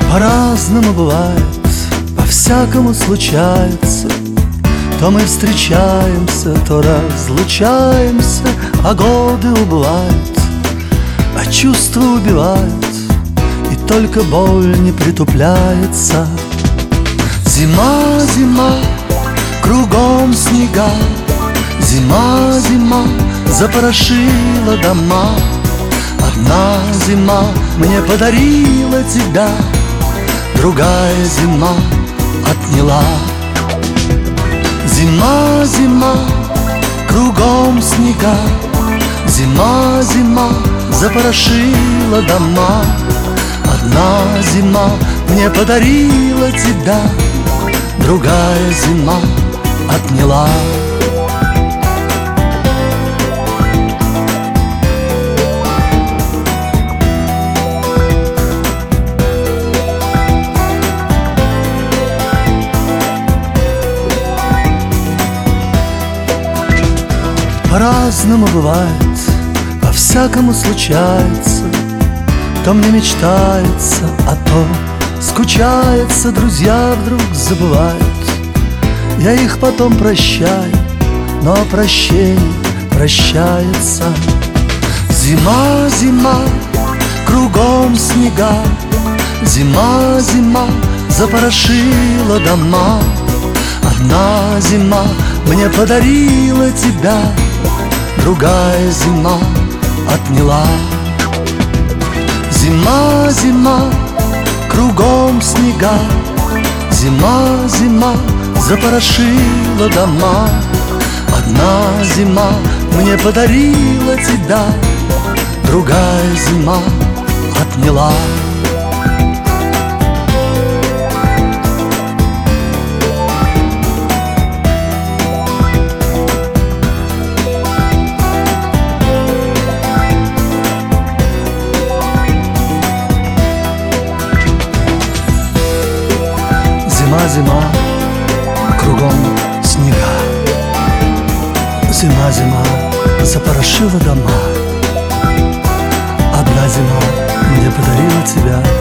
По-разному бывает, по-всякому случается. То мы встречаемся, то разлучаемся, а годы убывают, а чувства убивают, и только боль не притупляется. Зима, зима, кругом снега. Зима, зима, запорошила дома. Одна зима мне подарила тебя, другая зима отняла. Зима, зима, кругом снега. Зима, зима, запорошила дома. Одна зима мне подарила тебя, другая зима отняла. По-разному бывает, по-всякому случается. То мне мечтается, а то скучается. Друзья вдруг забывают, я их потом прощаю, но прощение прощается. Зима, зима, кругом снега. Зима, зима, запорошила дома. Одна зима мне подарила тебя, другая зима отняла. Зима, зима, кругом снега. Зима, зима, запорошила дома. Одна зима мне подарила тебя, другая зима отняла. Зима, зима, кругом снега. Зима, зима, запорошила дома. Одна зима мне подарила тебя,